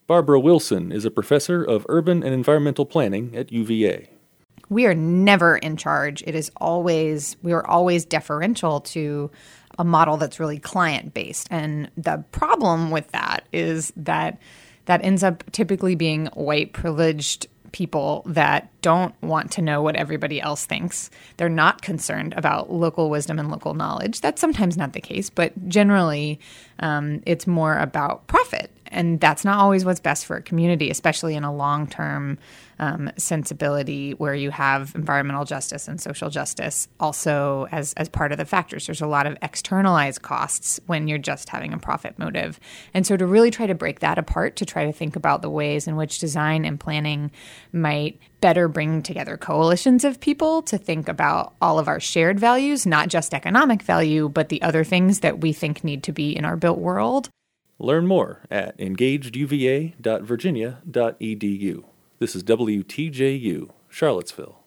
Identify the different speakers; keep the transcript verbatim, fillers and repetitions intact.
Speaker 1: Barbara Wilson is a professor of urban and environmental planning at U V A.
Speaker 2: We are never in charge. It is always, we are always deferential to a model that's really client-based. And the problem with that is that that ends up typically being white privileged people that don't want to know what everybody else thinks. They're not concerned about local wisdom and local knowledge. That's sometimes not the case, but generally um, it's more about profit. And that's not always what's best for a community, especially in a long-term um, sensibility where you have environmental justice and social justice also as, as part of the factors. There's a lot of externalized costs when you're just having a profit motive. And so to really try to break that apart, to try to think about the ways in which design and planning might better bring together coalitions of people to think about all of our shared values, not just economic value, but the other things that we think need to be in our built world.
Speaker 1: Learn more at engaged u v a dot virginia dot e d u. This is W T J U, Charlottesville.